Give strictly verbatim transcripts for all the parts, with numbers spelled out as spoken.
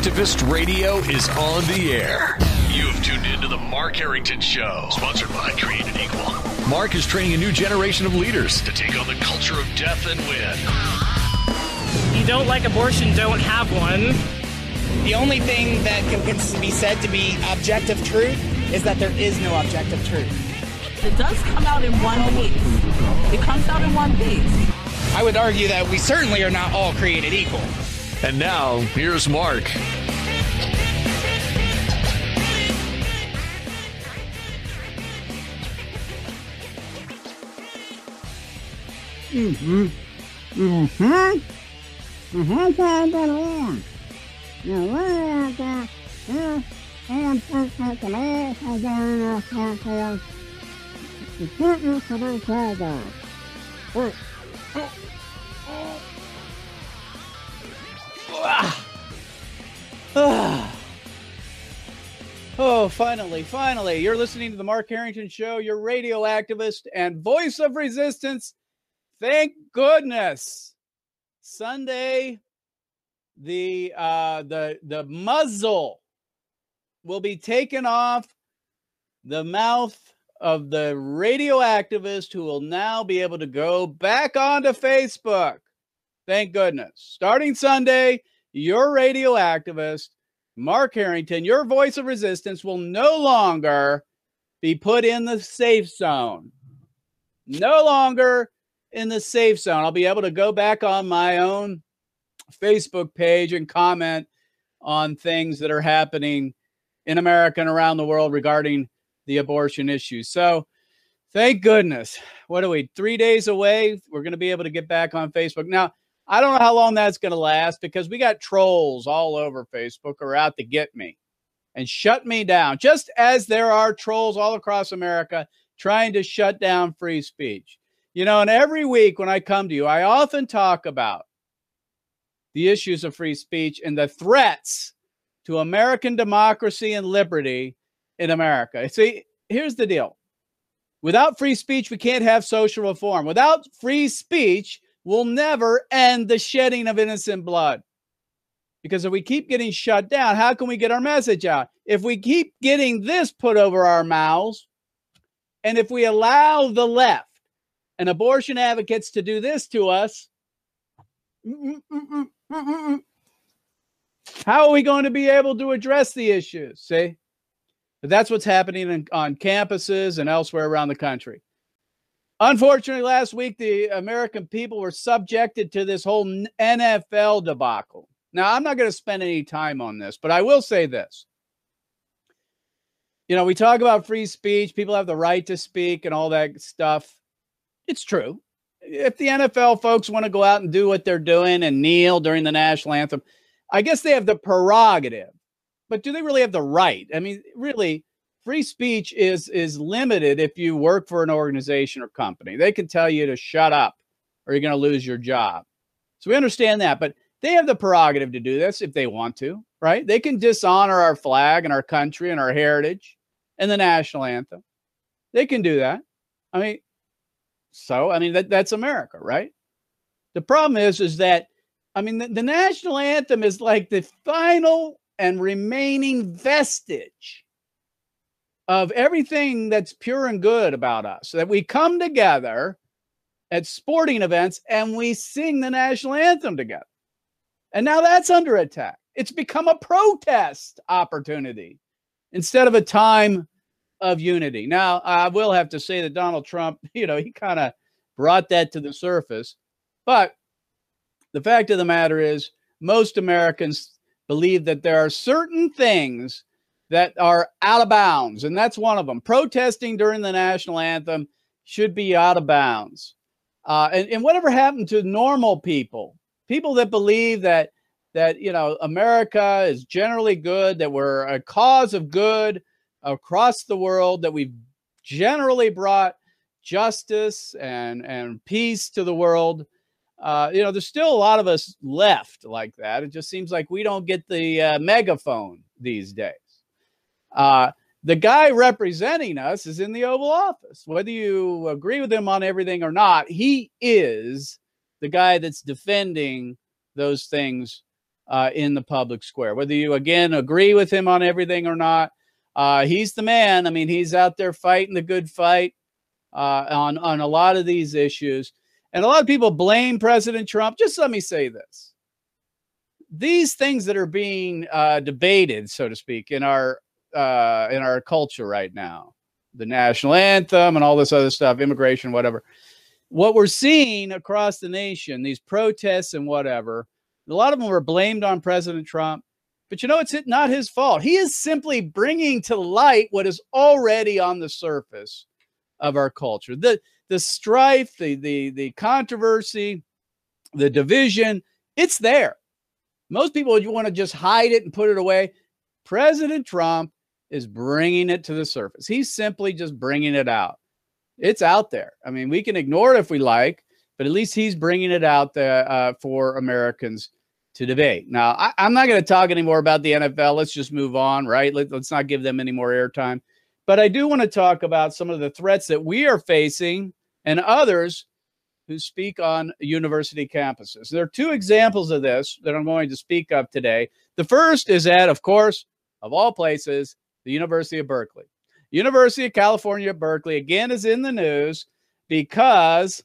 Activist Radio is on the air. You have tuned into the Mark Harrington Show, sponsored by Created Equal. Mark is training a new generation of leaders to take on the culture of death and win. You don't like abortion, don't have one. The only thing that can be said to be objective truth is that there is no objective truth. It does come out in one piece. It comes out in one piece. I would argue that we certainly are not all created equal. And now, here's Mark. Mm-hmm. Mm-hmm. Mm-hmm. Oh, finally, finally. You're listening to the Mark Harrington Show, your radio activist and voice of resistance. Thank goodness. Sunday, the uh, the the muzzle will be taken off the mouth of the radio activist who will now be able to go back onto Facebook. Thank goodness. Starting Sunday, your radio activist, Mark Harrington, your voice of resistance, will no longer be put in the safe zone. No longer in the safe zone. I'll be able to go back on my own Facebook page and comment on things that are happening in America and around the world regarding the abortion issue. So thank goodness. What are we, three days away? We're going to be able to get back on Facebook. Now, I don't know how long that's going to last because we got trolls all over Facebook who are out to get me and shut me down, just as there are trolls all across America trying to shut down free speech. You know, and every week when I come to you, I often talk about the issues of free speech and the threats to American democracy and liberty in America. See, here's the deal. Without free speech, we can't have social reform. Without free speech, we'll never end the shedding of innocent blood. Because if we keep getting shut down, how can we get our message out? If we keep getting this put over our mouths, and if we allow the left and abortion advocates to do this to us, how are we going to be able to address the issues? See? But that's what's happening in, on campuses and elsewhere around the country. Unfortunately, last week, the American people were subjected to this whole N F L debacle. Now, I'm not going to spend any time on this, but I will say this. You know, we talk about free speech. People have the right to speak and all that stuff. It's true. If the N F L folks want to go out and do what they're doing and kneel during the national anthem, I guess they have the prerogative. But do they really have the right? I mean, really, free speech is, is limited if you work for an organization or company. They can tell you to shut up or you're going to lose your job. So we understand that. But they have the prerogative to do this if they want to, right? They can dishonor our flag and our country and our heritage and the national anthem. They can do that. I mean, so, I mean, that, that's America, right? The problem is, is that, I mean, the, the national anthem is like the final and remaining vestige of everything that's pure and good about us, that we come together at sporting events and we sing the national anthem together. And now that's under attack. It's become a protest opportunity instead of a time of unity. Now, I will have to say that Donald Trump, you know, he kind of brought that to the surface. But the fact of the matter is, most Americans believe that there are certain things that are out of bounds, and that's one of them. Protesting during the national anthem should be out of bounds. Uh, and, and whatever happened to normal people, people that believe that, that, you know, America is generally good, that we're a cause of good across the world, that we've generally brought justice and, and peace to the world. Uh, you know, there's still a lot of us left like that. It just seems like we don't get the uh, megaphone these days. Uh, the guy representing us is in the Oval Office. Whether you agree with him on everything or not, he is the guy that's defending those things uh, in the public square. Whether you, again, agree with him on everything or not, uh, he's the man. I mean, he's out there fighting the good fight uh, on, on a lot of these issues. And a lot of people blame President Trump. Just let me say this. These things that are being uh, debated, so to speak, in our uh, in our culture right now, the national anthem and all this other stuff, immigration, whatever, what we're seeing across the nation, these protests and whatever, a lot of them were blamed on President Trump. But you know, it's not his fault. He is simply bringing to light what is already on the surface of our culture. The the strife, the the the controversy, the division, it's there. Most people would want to just hide it and put it away. President Trump is bringing it to the surface. He's simply just bringing it out. It's out there. I mean, we can ignore it if we like, but at least he's bringing it out there uh, for Americans to debate. Now, I, I'm not going to talk anymore about the N F L. Let's just move on, right? Let, let's not give them any more airtime. But I do want to talk about some of the threats that we are facing and others who speak on university campuses. There are two examples of this that I'm going to speak of today. The first is at, of course, of all places, the University of Berkeley. University of California, Berkeley, again, is in the news because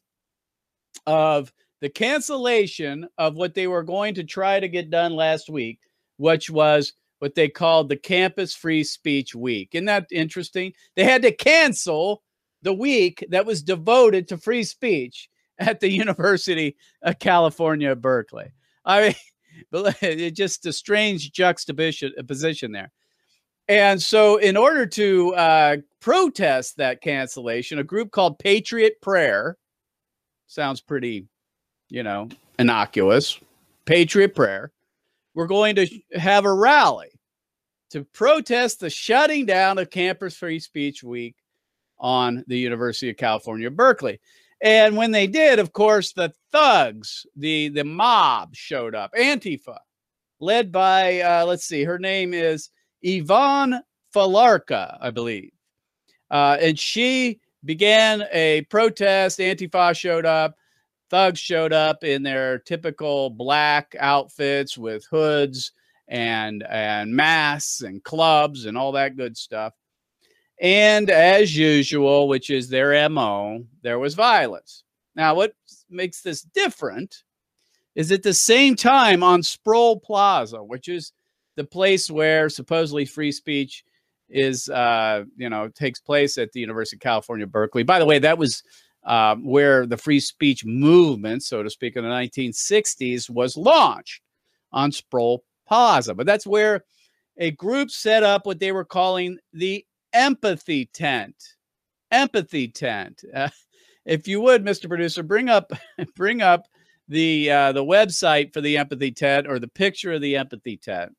of the cancellation of what they were going to try to get done last week, which was what they called the Campus Free Speech Week. Isn't that interesting? They had to cancel the week that was devoted to free speech at the University of California, Berkeley. I mean, it's just a strange juxtaposition position there. And so in order to uh, protest that cancellation, a group called Patriot Prayer, sounds pretty, you know, innocuous, Patriot Prayer, we're going to have a rally to protest the shutting down of Campus Free Speech Week on the University of California, Berkeley. And when they did, of course, the thugs, the, the mob showed up, Antifa, led by, uh, let's see, her name is Yvonne Falarca, I believe. Uh, and she began a protest. Antifa showed up. Thugs showed up in their typical black outfits with hoods and, and masks and clubs and all that good stuff. And as usual, which is their M O, there was violence. Now, what makes this different is at the same time on Sproul Plaza, which is the place where supposedly free speech is, uh, you know, takes place at the University of California, Berkeley. By the way, that was um, where the free speech movement, so to speak, in the nineteen sixties was launched, on Sproul Plaza. But that's where a group set up what they were calling the Empathy Tent. Empathy Tent. Uh, if you would, Mister Producer, bring up bring up the uh, the website for the Empathy Tent, or the picture of the Empathy Tent.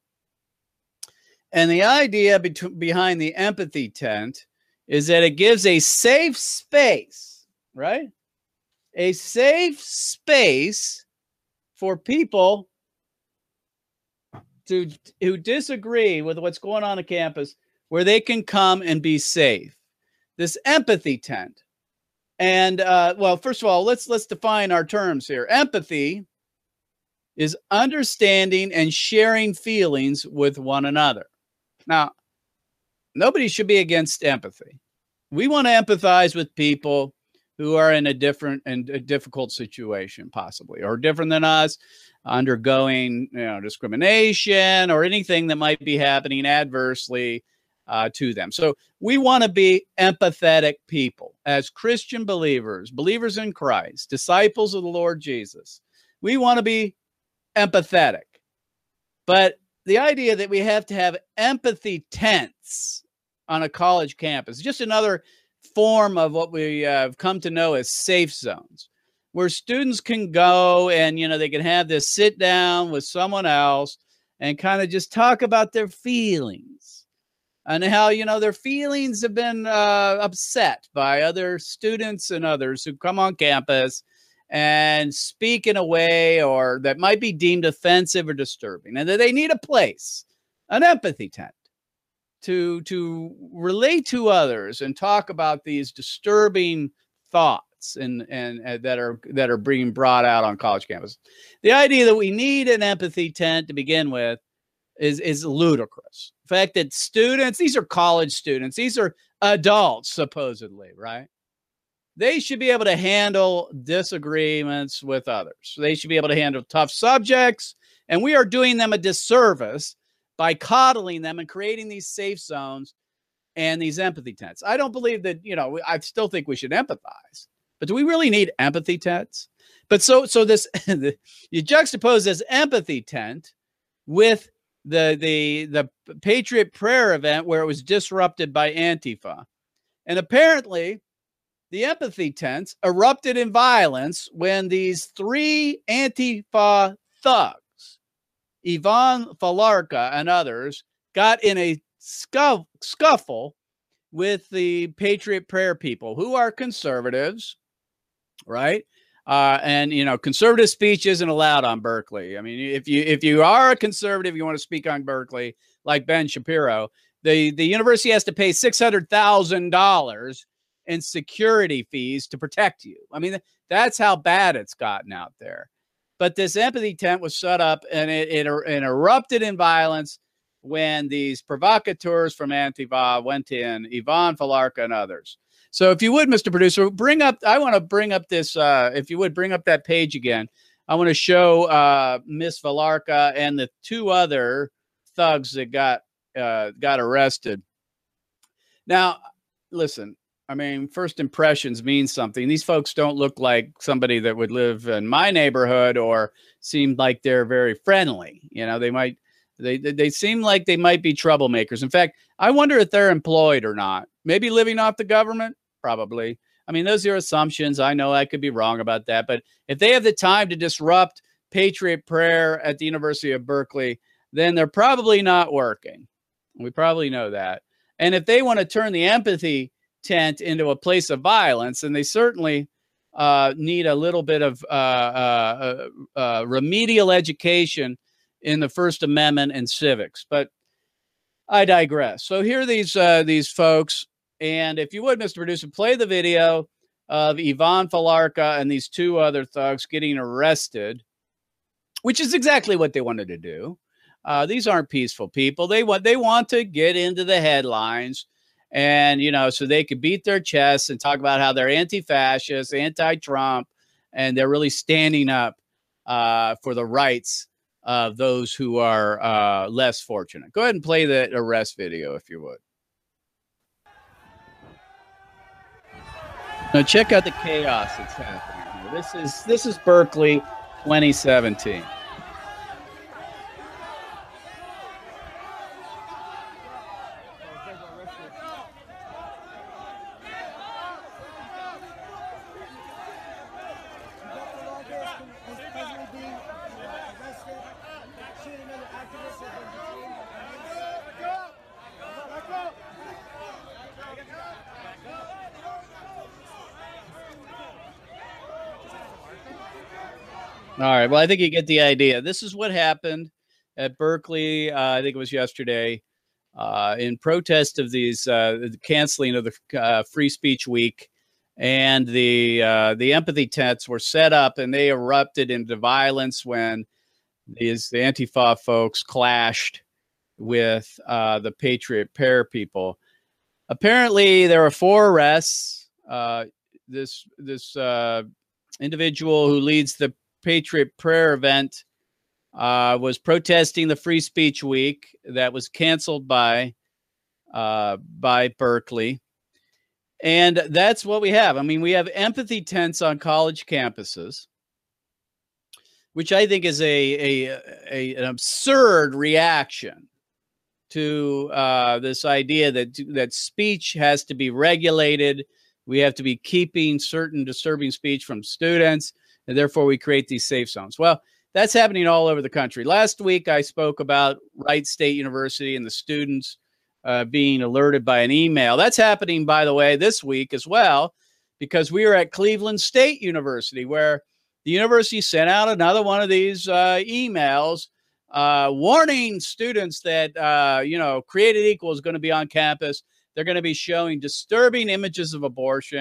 And the idea be- behind the Empathy Tent is that it gives a safe space, right? A safe space for people to who disagree with what's going on on campus, where they can come and be safe. This Empathy Tent. And, uh, well, first of all, let's let's define our terms here. Empathy is understanding and sharing feelings with one another. Now, nobody should be against empathy. We want to empathize with people who are in a different and a difficult situation, possibly, or different than us, undergoing, you know, discrimination or anything that might be happening adversely Uh, to them. So we want to be empathetic people as Christian believers, believers in Christ, disciples of the Lord Jesus. We want to be empathetic. But the idea that we have to have empathy tents on a college campus, just another form of what we uh, have come to know as safe zones, where students can go and, you know, they can have this sit down with someone else and kind of just talk about their feelings. And how, you know, their feelings have been uh, upset by other students and others who come on campus and speak in a way or that might be deemed offensive or disturbing, and that they need a place, an empathy tent, to, to relate to others and talk about these disturbing thoughts thoughts and, and uh, that are that are being brought out on college campus. The idea that we need an empathy tent to begin with is, is ludicrous. The fact that students, these are college students, these are adults, supposedly, right? They should be able to handle disagreements with others. They should be able to handle tough subjects. And we are doing them a disservice by coddling them and creating these safe zones and these empathy tents. I don't believe that, you know, I still think we should empathize, but do we really need empathy tents? But so, so this, you juxtapose this empathy tent with the, the, the Patriot Prayer event where it was disrupted by Antifa. And apparently the empathy tents erupted in violence when these three Antifa thugs, Ivan Falarka and others, got in a scuff, scuffle with the Patriot Prayer people, who are conservatives, right? Uh, and, you know, conservative speech isn't allowed on Berkeley. I mean, if you if you are a conservative, you want to speak on Berkeley, like Ben Shapiro, the, the university has to pay six hundred thousand dollars in security fees to protect you. I mean, that's how bad it's gotten out there. But this empathy tent was set up, and it, it, it erupted in violence when these provocateurs from Antifa went in, Ivan Falarka and others. So if you would, Mister Producer, bring up, I want to bring up this, uh, if you would bring up that page again. I want to show uh, Miss Falarka and the two other thugs that got, uh, got arrested. Now, listen, I mean, first impressions mean something. These folks don't look like somebody that would live in my neighborhood or seem like they're very friendly. You know, they might, They, they seem like they might be troublemakers. In fact, I wonder if they're employed or not. Maybe living off the government? Probably. I mean, those are assumptions. I know I could be wrong about that. But if they have the time to disrupt Patriot Prayer at the University of Berkeley, then they're probably not working. We probably know that. And if they want to turn the empathy tent into a place of violence, and they certainly uh, need a little bit of uh, uh, uh, remedial education in the First Amendment and civics, but I digress. So here are these uh, these folks, and if you would, Mister Producer, play the video of Ivan Falarka and these two other thugs getting arrested, which is exactly what they wanted to do. Uh, these aren't peaceful people. They want they want to get into the headlines, and you know, so they could beat their chests and talk about how they're anti-fascist, anti-Trump, and they're really standing up uh, for the rights of those who are uh, less fortunate. Go ahead and play the arrest video, if you would. Now check out the chaos that's happening here. This is this is Berkeley twenty seventeen. All right. Well, I think you get the idea. This is what happened at Berkeley. Uh, I think it was yesterday, uh, in protest of these uh, the canceling of the uh, Free Speech Week, and the uh, the empathy tents were set up, and they erupted into violence when these the Antifa folks clashed with uh, the Patriot Prayer people. Apparently, there were four arrests. Uh, this this uh, individual who leads the Patriot Prayer event uh, was protesting the Free Speech Week that was canceled by uh, by Berkeley. And that's what we have. I mean, we have empathy tents on college campuses, which I think is a, a, a an absurd reaction to uh, this idea that, that speech has to be regulated. We have to be keeping certain disturbing speech from students, and therefore we create these safe zones. Well, that's happening all over the country. Last week, I spoke about Wright State University and the students uh, being alerted by an email. That's happening, by the way, this week as well, because we were at Cleveland State University, where the university sent out another one of these uh, emails uh, warning students that, uh, you know, Created Equal is going to be on campus. They're going to be showing disturbing images of abortion.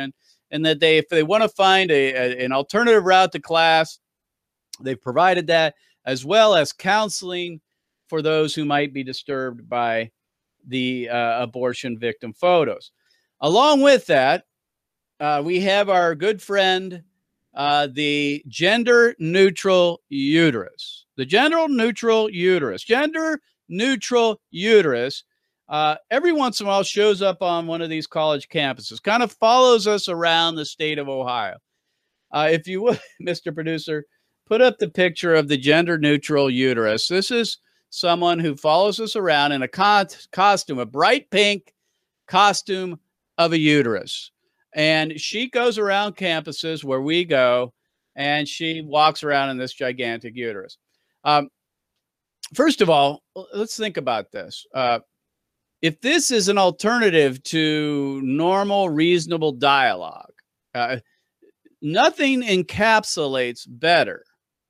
and that they, if they want to find a, a an alternative route to class, they've provided that, as well as counseling for those who might be disturbed by the uh, abortion victim photos. Along with that, uh, we have our good friend, uh, the gender neutral uterus. The gender neutral uterus. Gender neutral uterus. Uh, every once in a while shows up on one of these college campuses, kind of follows us around the state of Ohio. Uh, if you would, Mister Producer, put up the picture of the gender neutral uterus. This is someone who follows us around in a co- costume, a bright pink costume of a uterus. And she goes around campuses where we go, and she walks around in this gigantic uterus. Um, first of all, let's think about this. Uh, If this is an alternative to normal, reasonable dialogue, uh, nothing encapsulates better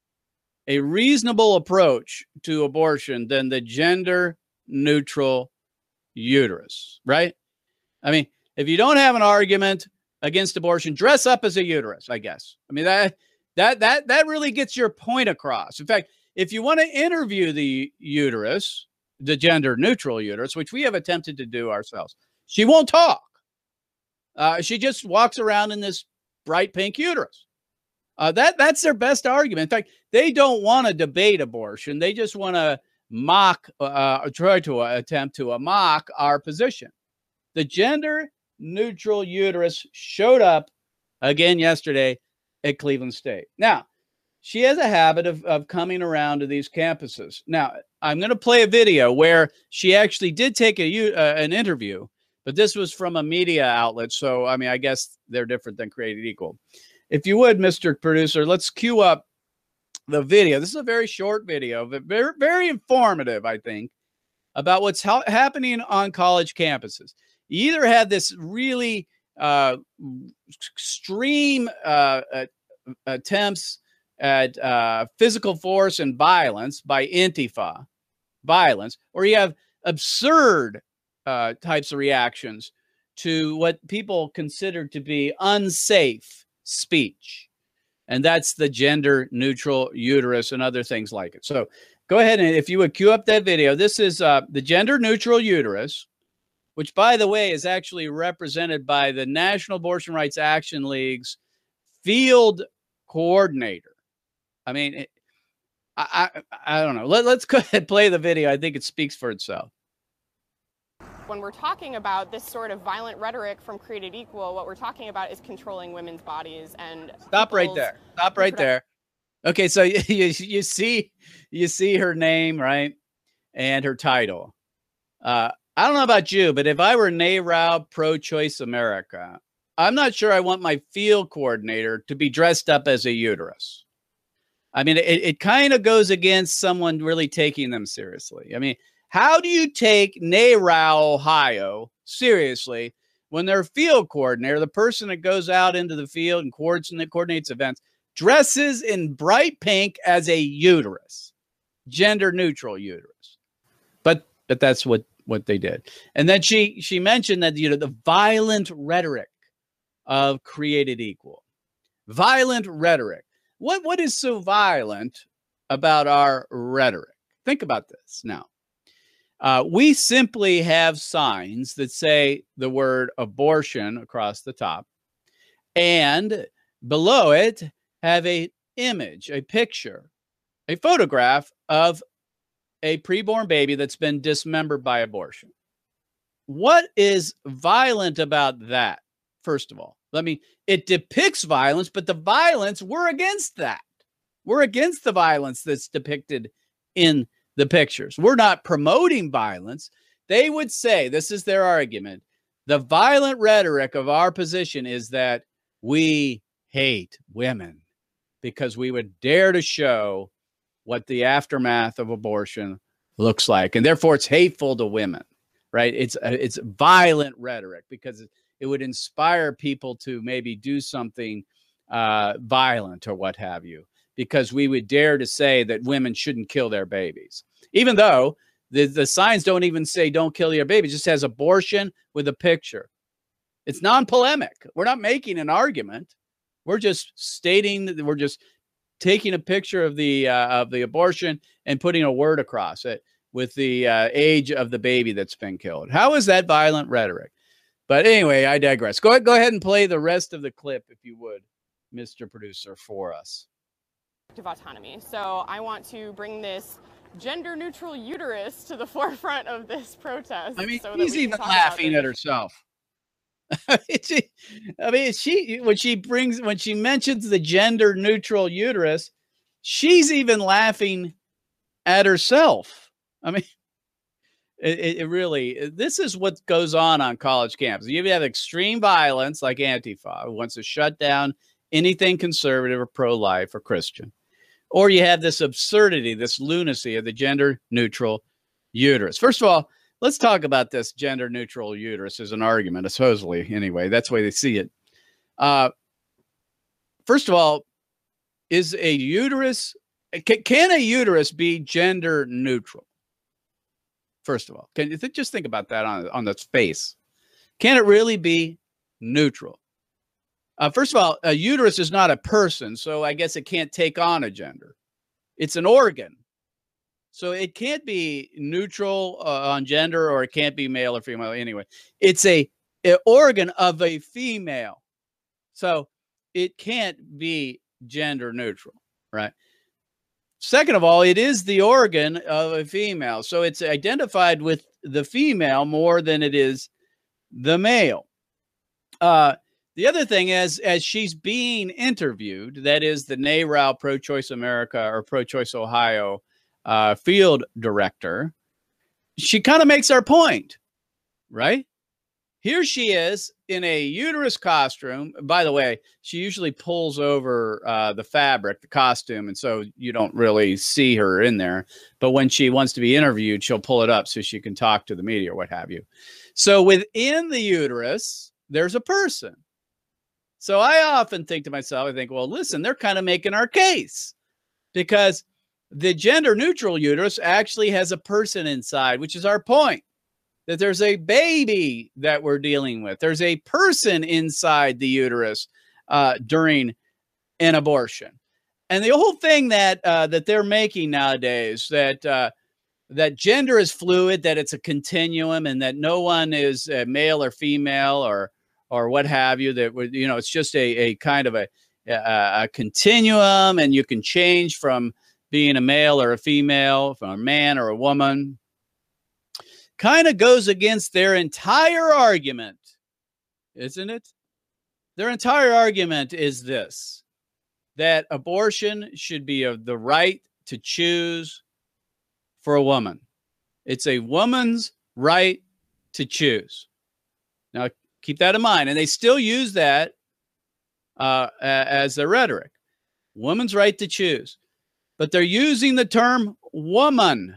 a reasonable approach to abortion than the gender neutral uterus, right? I mean, if you don't have an argument against abortion, dress up as a uterus, I guess. I mean, that that that that really gets your point across. In fact, if you want to interview the uterus, the gender neutral uterus, which we have attempted to do ourselves, she won't talk. Uh, she just walks around in this bright pink uterus. Uh, that that's their best argument. In fact, they don't want to debate abortion. They just want to mock, uh, or try to uh, attempt to uh, mock our position. The gender neutral uterus showed up again yesterday at Cleveland State. Now, she has a habit of, of coming around to these campuses. Now, I'm going to play a video where she actually did take a uh, an interview, but this was from a media outlet. So, I mean, I guess they're different than Created Equal. If you would, Mister Producer, let's cue up the video. This is a very short video, but very, very informative, I think, about what's ha- happening on college campuses. You either have this really uh, extreme uh, uh, attempts at uh, physical force and violence by Antifa violence, or you have absurd uh, types of reactions to what people consider to be unsafe speech. And that's the gender neutral uterus and other things like it. So go ahead, and if you would cue up that video. This is uh, the gender neutral uterus, which, by the way, is actually represented by the National Abortion Rights Action League's field coordinator. I mean, it, I, I I don't know. Let, let's go ahead and play the video. I think it speaks for itself. When we're talking about this sort of violent rhetoric from Created Equal, what we're talking about is controlling women's bodies and stop right there. Stop right there. Okay, so you, you you see you see her name, right, and her title. Uh, I don't know about you, but if I were NARAL Pro-Choice America, I'm not sure I want my field coordinator to be dressed up as a uterus. I mean, it, it kind of goes against someone really taking them seriously. I mean, how do you take NARAL Ohio seriously when their field coordinator, the person that goes out into the field and coordinates, coordinates events, dresses in bright pink as a uterus, gender neutral uterus? But but that's what, what they did. And then she she mentioned that, you know, the violent rhetoric of Created Equal. Violent rhetoric. What what is so violent about our rhetoric? Think about this now. Uh, we simply have signs that say the word abortion across the top, and below it have a image, a picture, a photograph of a preborn baby that's been dismembered by abortion. What is violent about that? First of all, I mean, it depicts violence, but the violence, we're against that. We're against the violence that's depicted in the pictures. We're not promoting violence. They would say, this is their argument, the violent rhetoric of our position is that we hate women because we would dare to show what the aftermath of abortion looks like. And therefore it's hateful to women, right? It's, it's violent rhetoric because it would inspire people to maybe do something uh, violent or what have you, because we would dare to say that women shouldn't kill their babies, even though the, the signs don't even say don't kill your baby. It just has abortion with a picture. It's non-polemic. We're not making an argument. We're just stating that we're just taking a picture of the uh, of the abortion and putting a word across it with the uh, age of the baby that's been killed. How is that violent rhetoric? But anyway, I digress. Go ahead, go ahead and play the rest of the clip, if you would, Mister Producer, for us. Of autonomy. So I want to bring this gender-neutral uterus to the forefront of this protest. I mean, so she's even laughing at herself. she, I mean, she when she brings when she mentions the gender-neutral uterus, she's even laughing at herself. I mean, it, it really. This is what goes on on college campuses. You have extreme violence like Antifa, who wants to shut down anything conservative or pro-life or Christian. Or you have this absurdity, this lunacy of the gender-neutral uterus. First of all, let's talk about this gender-neutral uterus as an argument, supposedly. Anyway, that's the way they see it. Uh, first of all, is a uterus, can, can a uterus be gender-neutral? First of all, can you th- just think about that on, on its face? Can it really be neutral? Uh, first of all, a uterus is not a person, so I guess it can't take on a gender. It's an organ. So it can't be neutral uh, on gender, or it can't be male or female. Anyway, it's a, a organ of a female. So it can't be gender neutral, right? Second of all, it is the organ of a female. So it's identified with the female more than it is the male. Uh, The other thing is, as she's being interviewed, that is the NARAL Pro-Choice America or Pro-Choice Ohio uh, field director, she kind of makes her point, right? Here she is in a uterus costume. By the way, she usually pulls over uh, the fabric, the costume, and so you don't really see her in there. But when she wants to be interviewed, she'll pull it up so she can talk to the media or what have you. So within the uterus, there's a person. So I often think to myself, I think, well, listen, they're kind of making our case, because the gender neutral uterus actually has a person inside, which is our point, that there's a baby that we're dealing with. There's a person inside the uterus uh, during an abortion. And the whole thing that uh, that they're making nowadays, that uh, that gender is fluid, that it's a continuum, and that no one is uh, male or female or or what have you, that would, you know, it's just a, a kind of a, a, a continuum, and you can change from being a male or a female, from a man or a woman, kind of goes against their entire argument, isn't it? Their entire argument is this, that abortion should be of the right to choose for a woman. It's a woman's right to choose. Now, keep that in mind. And they still use that uh, as their rhetoric. Woman's right to choose. But they're using the term woman.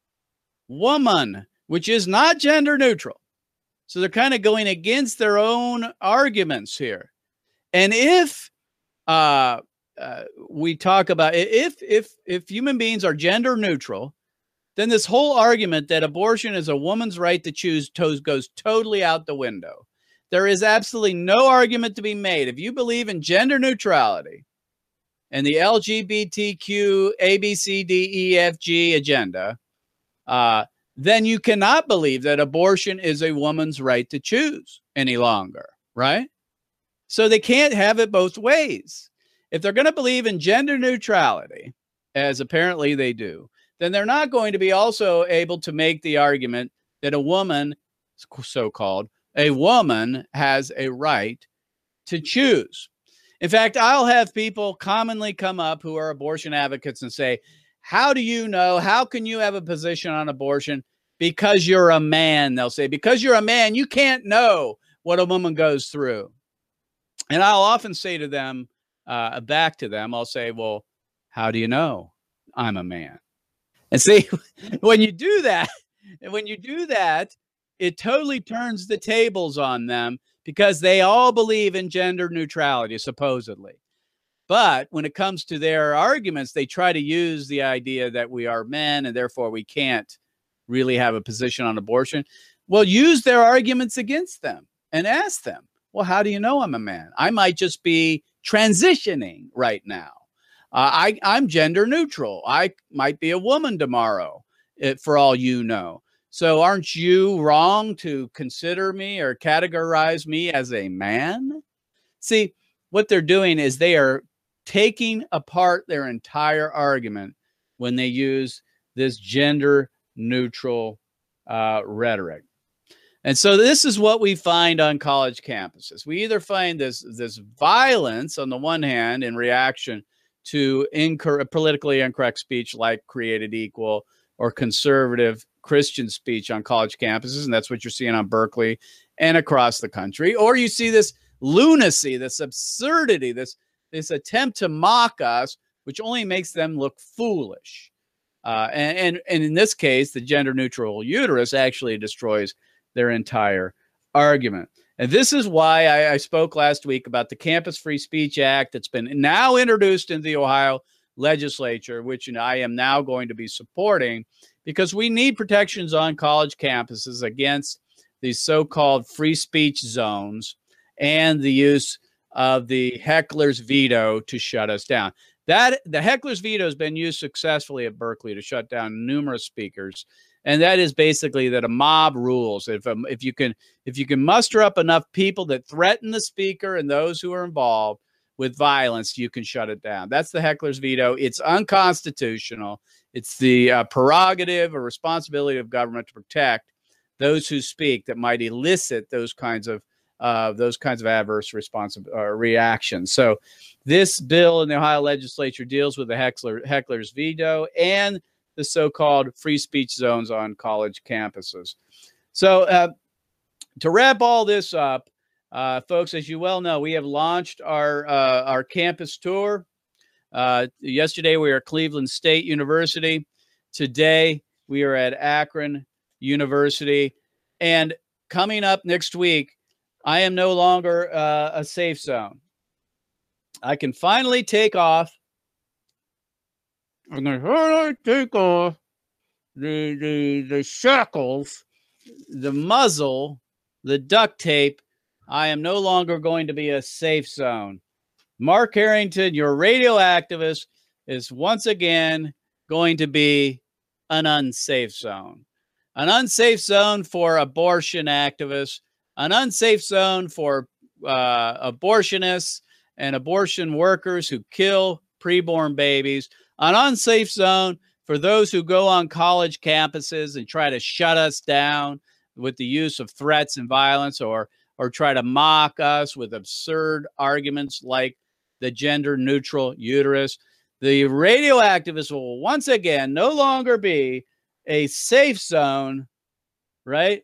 Woman, which is not gender neutral. So they're kind of going against their own arguments here. And if uh, uh, we talk about, if, if, if human beings are gender neutral, then this whole argument that abortion is a woman's right to choose goes totally out the window. There is absolutely no argument to be made. If you believe in gender neutrality and the L G B T Q, A, B, C, D, E, F, G agenda, uh, then you cannot believe that abortion is a woman's right to choose any longer, right? So they can't have it both ways. If they're going to believe in gender neutrality, as apparently they do, then they're not going to be also able to make the argument that a woman, so-called, a woman has a right to choose. In fact, I'll have people commonly come up who are abortion advocates and say, how do you know? How can you have a position on abortion? Because you're a man, they'll say. Because you're a man, you can't know what a woman goes through. And I'll often say to them, uh, back to them, I'll say, well, how do you know I'm a man? And see, when you do that, and when you do that, it totally turns the tables on them, because they all believe in gender neutrality, supposedly. But when it comes to their arguments, they try to use the idea that we are men and therefore we can't really have a position on abortion. Well, use their arguments against them and ask them, Well, how do you know I'm a man? I might just be transitioning right now. Uh, I, I'm gender neutral. I might be a woman tomorrow, it, for all you know. So aren't you wrong to consider me or categorize me as a man? See, what they're doing is they are taking apart their entire argument when they use this gender neutral uh, rhetoric. And so this is what we find on college campuses. We either find this, this violence on the one hand in reaction to incor- politically incorrect speech like created equal or conservative Christian speech on college campuses. And that's what you're seeing on Berkeley and across the country. Or you see this lunacy, this absurdity, this, this attempt to mock us, which only makes them look foolish. Uh, and, and, and in this case, the gender neutral uterus actually destroys their entire argument. And this is why I, I spoke last week about the Campus Free Speech Act that's been now introduced in the Ohio legislature, which you know, I am now going to be supporting, because we need protections on college campuses against these so-called free speech zones and the use of the heckler's veto to shut us down. That the heckler's veto has been used successfully at Berkeley to shut down numerous speakers. And that is basically that a mob rules. If um, if you can if you can muster up enough people that threaten the speaker and those who are involved with violence, you can shut it down. That's the heckler's veto. It's unconstitutional. It's the uh, prerogative or responsibility of government to protect those who speak that might elicit those kinds of uh, those kinds of adverse response uh, reactions. So this bill in the Ohio legislature deals with the heckler heckler's veto and the so-called free speech zones on college campuses. So uh, to wrap all this up, uh, folks, as you well know, we have launched our uh, our campus tour. Uh, yesterday, we were at Cleveland State University. Today, we are at Akron University. And coming up next week, I am no longer uh, a safe zone. I can finally take off I'm going to take off the, the, the shackles, the muzzle, the duct tape. I am no longer going to be a safe zone. Mark Harrington, your radio activist, is once again going to be an unsafe zone. An unsafe zone for abortion activists, an unsafe zone for uh, abortionists and abortion workers who kill preborn babies, an unsafe zone for those who go on college campuses and try to shut us down with the use of threats and violence, or or try to mock us with absurd arguments like the gender neutral uterus. The radio activists will once again no longer be a safe zone, right?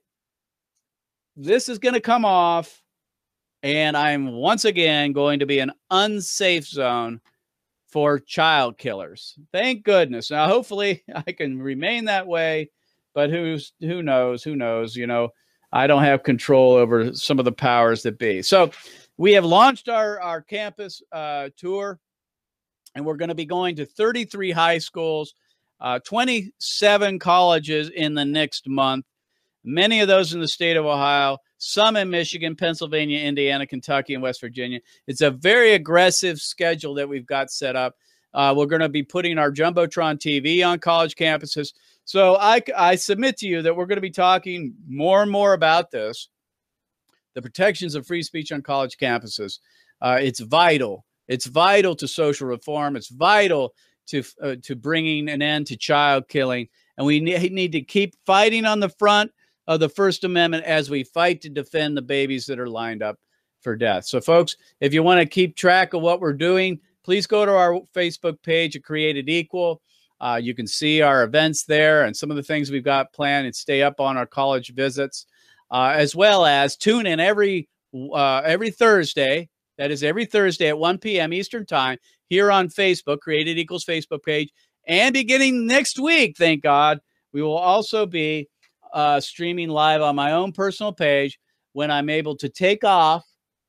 This is going to come off, and I'm once again going to be an unsafe zone for child killers. Thank goodness. Now, hopefully I can remain that way, but who's, who knows, who knows, you know, I don't have control over some of the powers that be. So we have launched our, our campus uh, tour, and we're going to be going to thirty-three high schools, uh, twenty-seven colleges in the next month, many of those in the state of Ohio, some in Michigan, Pennsylvania, Indiana, Kentucky, and West Virginia. It's a very aggressive schedule that we've got set up. Uh, we're going to be putting our Jumbotron T V on college campuses. So I, I submit to you that we're going to be talking more and more about this, the protections of free speech on college campuses. Uh, it's vital. It's vital to social reform. It's vital to, uh, to bringing an end to child killing. And we need, need to keep fighting on the front of the First Amendment as we fight to defend the babies that are lined up for death. So, folks, if you want to keep track of what we're doing, please go to our Facebook page at Created Equal. Uh, you can see our events there and some of the things we've got planned, and stay up on our college visits, uh, as well as tune in every uh, every Thursday. That is every Thursday at one p.m. Eastern Time here on Facebook, Created Equal's Facebook page. And beginning next week, thank God, we will also be uh, streaming live on my own personal page when I'm able to take off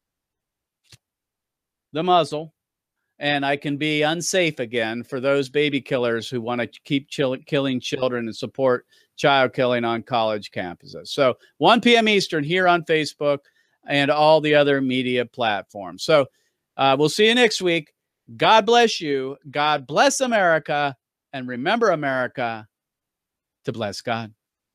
the muzzle and I can be unsafe again for those baby killers who want to keep chill- killing children and support child killing on college campuses. So one p.m. Eastern here on Facebook. and all the other media platforms. So uh, we'll see you next week. God bless you. God bless America. And remember, America, to bless God.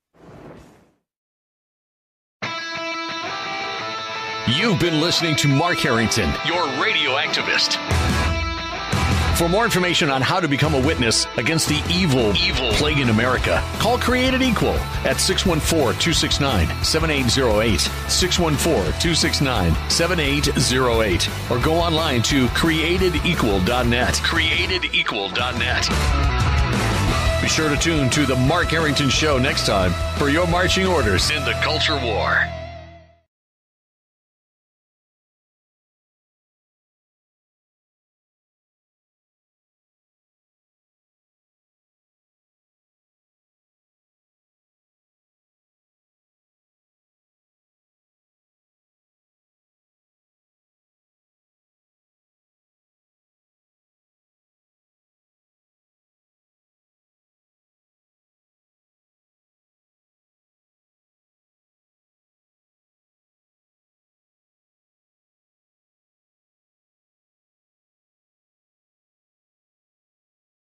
You've been listening to Mark Harrington, your radio activist. For more information on how to become a witness against the evil, evil plague in America, call Created Equal at six one four, two six nine, seven eight zero eight, six one four, two six nine, seven eight zero eight, or go online to created equal dot net. created equal dot net. Be sure to tune to The Mark Harrington Show next time for your marching orders in the culture war.